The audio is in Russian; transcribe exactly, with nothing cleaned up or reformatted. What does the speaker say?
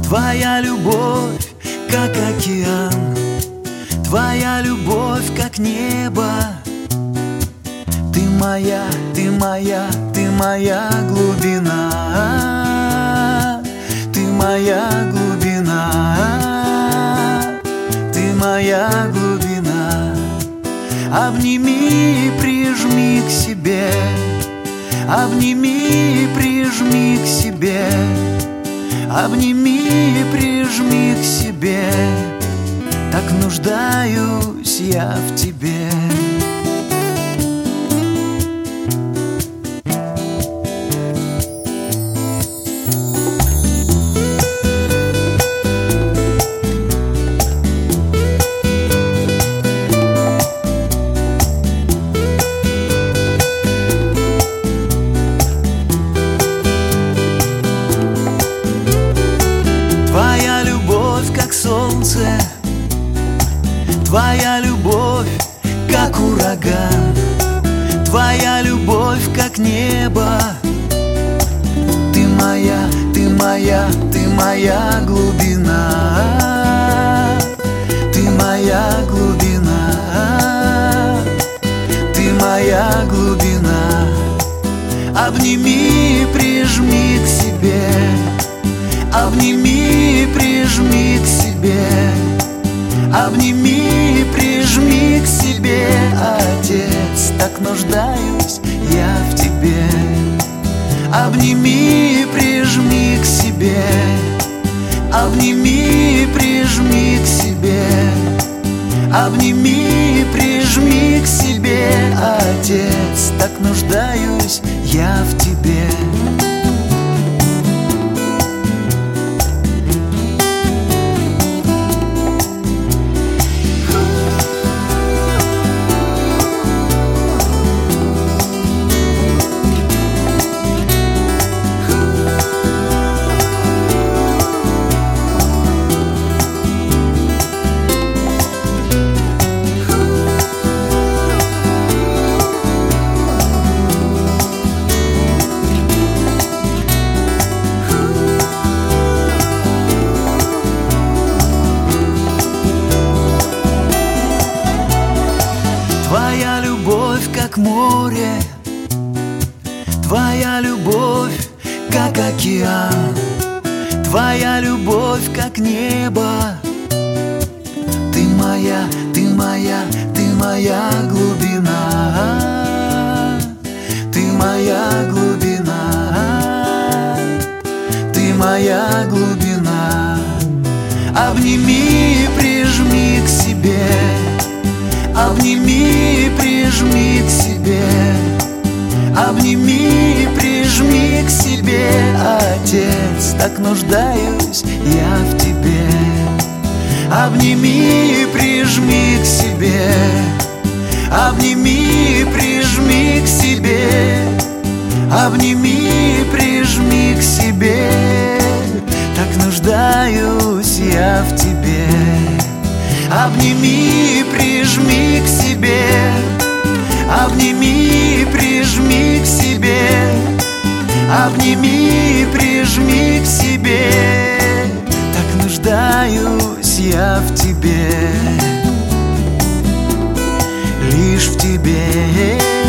Твоя любовь, как океан, твоя любовь, как небо. Ты моя, ты моя, ты моя глубина. Ты моя глубина. Ты моя глубина. Обними и прижми к себе. Обними и прижми к себе. Обними и прижми к себе. Так нуждаюсь я в тебе. Твоя любовь, как солнце, твоя любовь, как ураган, твоя любовь, как небо. Ты моя, ты моя, ты моя глубина. Ты моя глубина. Ты моя глубина. Обними и прижми к себе. Обними и прижми к себе. Обними и прижми к себе, Отец, так нуждаюсь я в тебе. Обними и прижми к себе. Обними и прижми к себе. Обними и прижми к себе, Отец, так нуждаюсь я в тебе. Твоя любовь, как море, твоя любовь, как океан, твоя любовь, как небо. Ты моя, ты моя, ты моя глубина. Ты моя глубина. Ты моя глубина. Обними и прижми к себе. Обними и прижми к себе. Обними и прижми к себе, Отец, так нуждаюсь я в тебе. Обними и прижми к себе. Обними и прижми к себе. Обними и прижми к себе. Так нуждаюсь я в тебе. Обними и прижми к себе. Обними и прижми к себе. Обними и прижми к себе. Так нуждаюсь я в тебе. Лишь в тебе.